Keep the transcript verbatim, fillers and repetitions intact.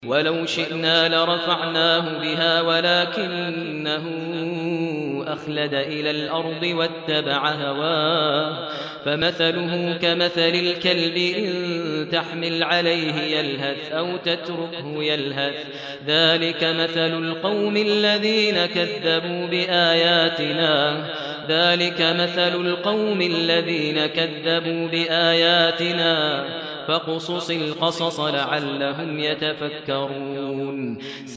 ولو شئنا لرفعناه بها ولكنه أخلد إلى الأرض واتبع هواه فمثله كمثل الكلب إن تحمل عليه يلهث أو تتركه يلهث ذلك مثل القوم الذين كذبوا بآياتنا ذلك مثل القوم الذين كذبوا بآياتنا فاقصص القصص لعلهم يتفكرون